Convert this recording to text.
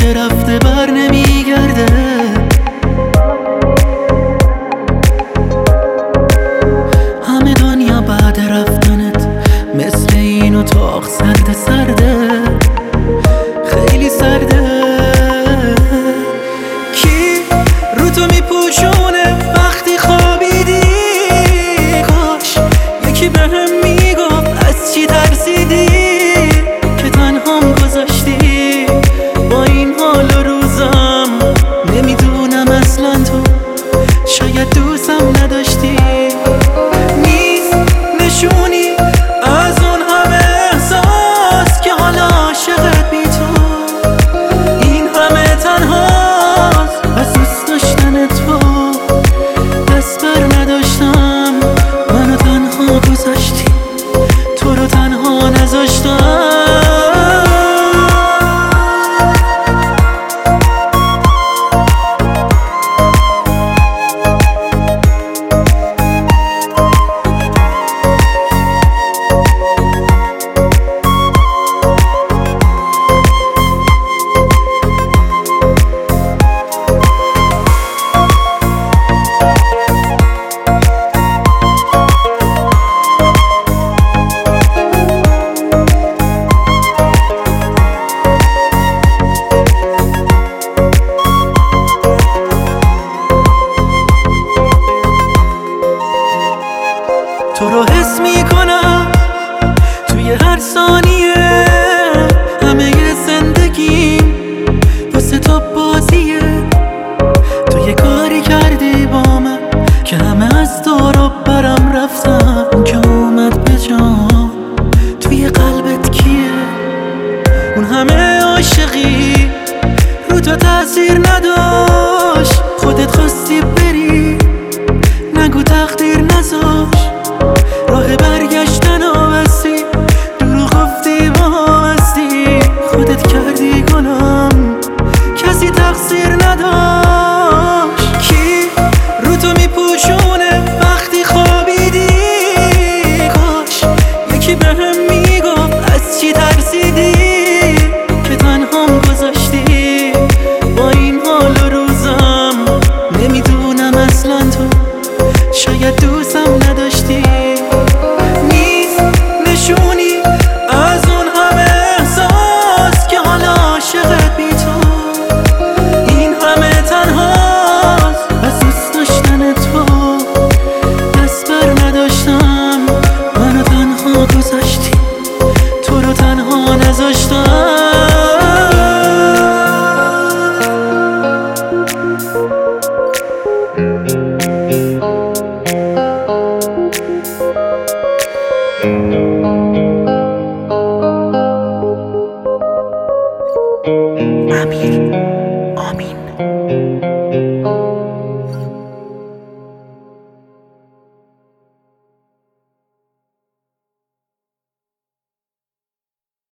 رفته بر نمیگرده. همه دنیا بعد رفتنت مثل این اتاق سرده سرده، خیلی سرده. کی رو تو میپوشونه وقتی خوابیدی؟ کاش یکی بهم میگفت از چی ترسیدی که تنهام گذاشتی با این حال و روزم. نمیدونم اصلا تو شاید دوستم نداشتی. نیست نشونی از اون همه احساس که حالا عاشقت بی تو این همه تنهاست. از دوست داشتن تو دست بر نداشتم، منو تنها گذاشتی، تو رو تنها نذاشتم. تو رو حس میکنم توی هر ثانیه، همه زندگیم واسه تو بازیه. تو یه کاری کردی با من که همه از دور و برم رفتن، که اومد به جان توی قلبت کیه؟ اون همه عاشقی رو تو تاثیر نداره.